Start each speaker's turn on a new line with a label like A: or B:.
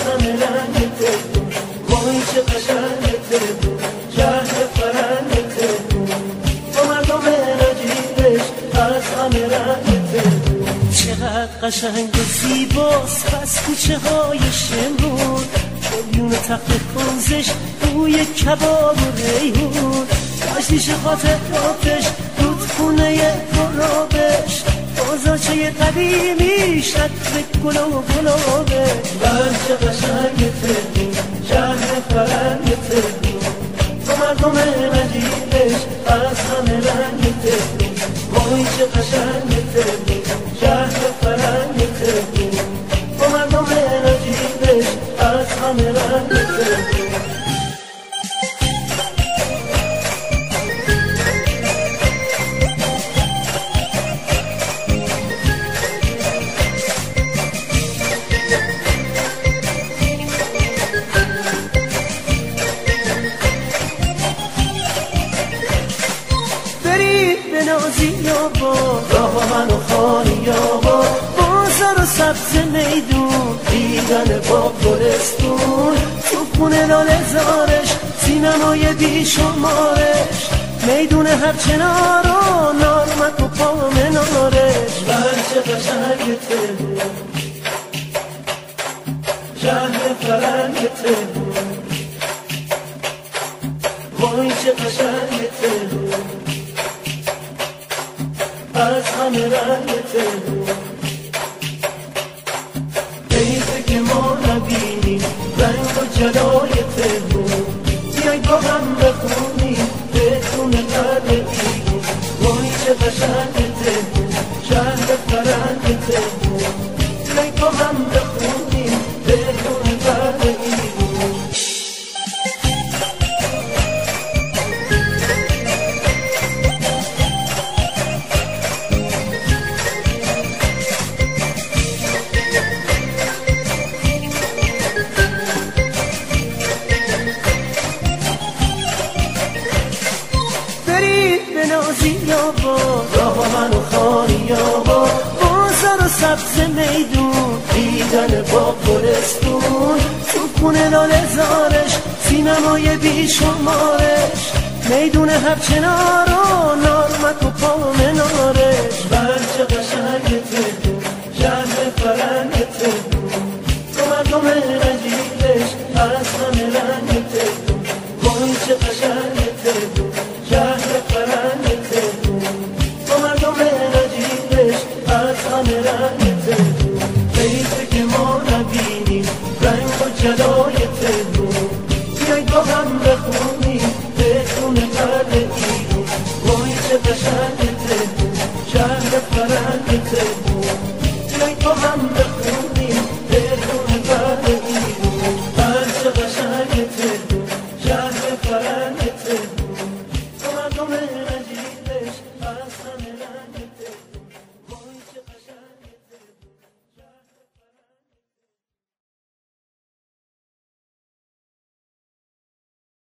A: همه رنگ تهرون، وای چه قشنگ تهرون، شهر فرنگ تهرون، با مردم نجیبش از همه رنگ تهرون. چقدر قشنگ و زیباست پس کوچه های شمرون، میون تخت کنزش بوی کباب و ریحون، داشتیش خاطراتش رودخونه گلابش، بازارچه قدیمی شطر گل و گلابش. چه قشنگ تهرون، شهر فرنگ تهرون، با مردم نجیبش از همه رنگ تهرون، وای چه قشنگ تهرون، شهر فرنگ تهرون، با مردم نجیبش از همه رنگ تهرون. راه من و خانی آبا، بازار و سبز میدون، دیدن با گلستون، تو خونه لاله زارش، سینمای بیشمارش، میدون هر چنار و نارمک و پا منارش. چه قشنگ تهرون، شهر فرنگ تهرون، وای چه قشنگ تهرون، از همه رنگ تهرون. حیفه که ما نبینیم رنگ و جلای تهرون، بیاید با هم بخونیم بهتون قدر ایرون، وای چه قشنگ تهرون، شهر فرنگ تهرون، بیاید با هم بخونیم بهتون قدر ایرون. راه من و خانی آبا، بازار و سبز میدون، دیدن با گلستون، تو خونه لاله زارش، سینمای بیشمارش، میدون هر چنار و نارمک و پا منارش. چه قشنگ تهرون، شهر فرنگ تهرون، تو مردم نجیبش از همه رنگ تهرون، وای چه قشنگ تهرون، شهر فرنگ تهرون، با مردم نجیبش از همه رنگ تهرون. حیفه که ما نبینیم رنگ و جلای تهرون، بیاید با هم بخونیم بهتون قدر ایرون، وای چه قشنگ تهرون، شهر فرنگ تهرون، بیاید با هم بخونیم بهتون قدر ایرون. چه قشنگ تهرون، شهر فرنگ